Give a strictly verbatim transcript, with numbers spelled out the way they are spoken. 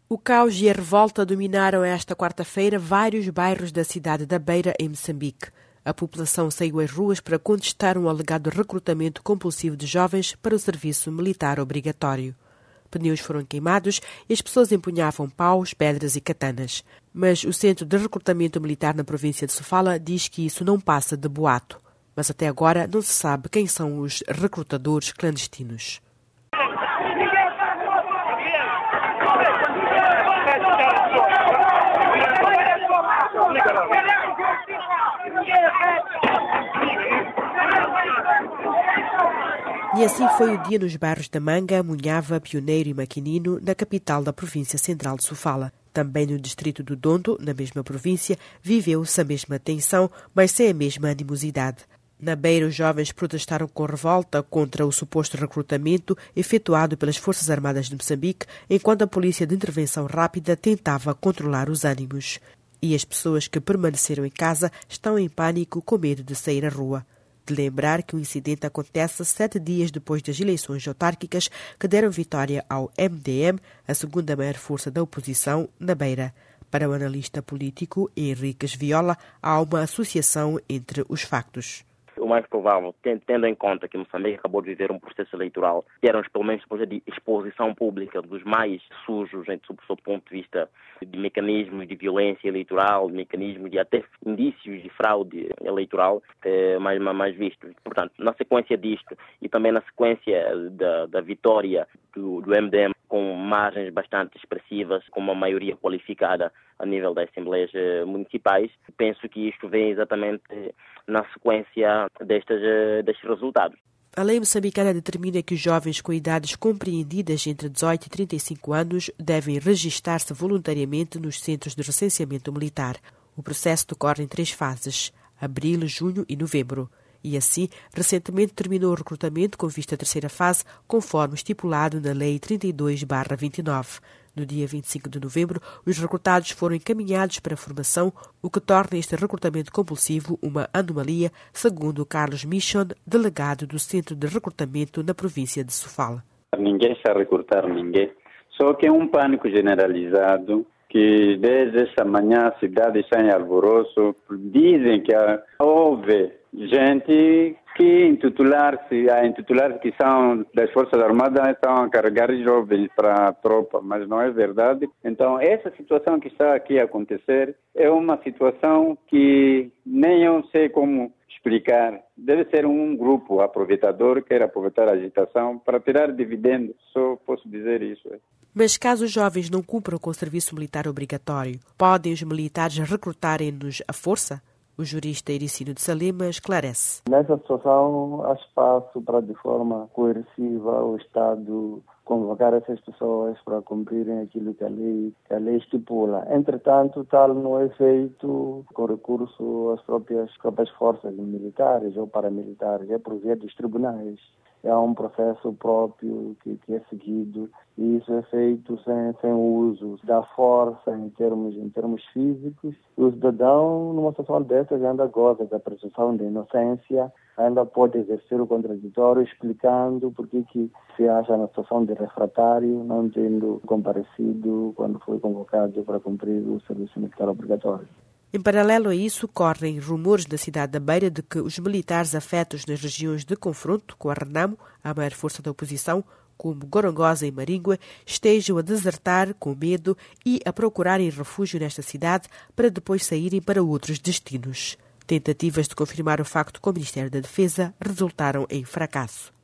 O caos e a revolta dominaram esta quarta-feira vários bairros da cidade da Beira, em Moçambique. A população saiu às ruas para contestar um alegado recrutamento compulsivo de jovens para o serviço militar obrigatório. Pneus foram queimados e as pessoas empunhavam paus, pedras e katanas. Mas o Centro de Recrutamento Militar na província de Sofala diz que isso não passa de boato. Mas até agora não se sabe quem são os recrutadores clandestinos. E assim foi o dia nos bairros da Manga, Munhava, Pioneiro e Maquinino, na capital da província central de Sofala. Também no distrito do Dondo, na mesma província, viveu-se a mesma tensão, mas sem a mesma animosidade. Na Beira, os jovens protestaram com revolta contra o suposto recrutamento efetuado pelas Forças Armadas de Moçambique, enquanto a Polícia de Intervenção Rápida tentava controlar os ânimos. E as pessoas que permaneceram em casa estão em pânico com medo de sair à rua. De lembrar que o incidente acontece sete dias depois das eleições autárquicas que deram vitória ao M D M, a segunda maior força da oposição, na Beira. Para o analista político Henriques Viola, há uma associação entre os factos. O mais provável, tendo em conta que Moçambique acabou de viver um processo eleitoral, que eram pelo menos de exposição pública dos mais sujos, sob o seu ponto de vista de mecanismos de violência eleitoral, mecanismos de até indícios de fraude eleitoral, é, mais, mais vistos. Portanto, na sequência disto e também na sequência da, da vitória do, do M D M, com margens bastante expressivas, com uma maioria qualificada a nível das Assembleias Municipais, penso que isto vem exatamente na sequência destes, destes resultados. A lei moçambicana determina que os jovens com idades compreendidas entre dezoito e trinta e cinco anos devem registar-se voluntariamente nos centros de recenseamento militar. O processo decorre em três fases: abril, junho e novembro. E assim, recentemente terminou o recrutamento com vista à terceira fase, conforme estipulado na Lei trinta e dois barra vinte e nove. No dia vinte e cinco de novembro, os recrutados foram encaminhados para a formação, o que torna este recrutamento compulsivo uma anomalia, segundo Carlos Michon, delegado do Centro de Recrutamento na província de Sofala. Ninguém está a recrutar ninguém, só que é um pânico generalizado, que desde esta manhã a cidade está em alvoroço. Dizem que houve gente que intitular-se, a intitular que são das Forças Armadas, estão a carregar jovens para a tropa, mas não é verdade. Então, essa situação que está aqui a acontecer é uma situação que nem eu sei como explicar. Deve ser um grupo aproveitador que quer aproveitar a agitação para tirar dividendos, só posso dizer isso. Mas caso os jovens não cumpram com o serviço militar obrigatório, podem os militares recrutarem-nos à força? O jurista Ericino de Salema esclarece. Nessa situação, há espaço para, de forma coerciva, o Estado convocar essas pessoas para cumprirem aquilo que a lei, que a lei estipula. Entretanto, tal não é feito com recurso às próprias, próprias forças militares ou paramilitares, é por via dos tribunais. É um processo próprio que, que é seguido e isso é feito sem, sem o uso da força em termos, em termos físicos. E o cidadão, numa situação dessas, ainda goza da presunção de inocência, ainda pode exercer o contraditório explicando por que se acha na situação de refratário, não tendo comparecido quando foi convocado para cumprir o serviço militar obrigatório. Em paralelo a isso, correm rumores na cidade da Beira de que os militares afetos nas regiões de confronto com a Renamo, a maior força da oposição, como Gorongosa e Maríngua, estejam a desertar com medo e a procurarem refúgio nesta cidade para depois saírem para outros destinos. Tentativas de confirmar o facto com o Ministério da Defesa resultaram em fracasso.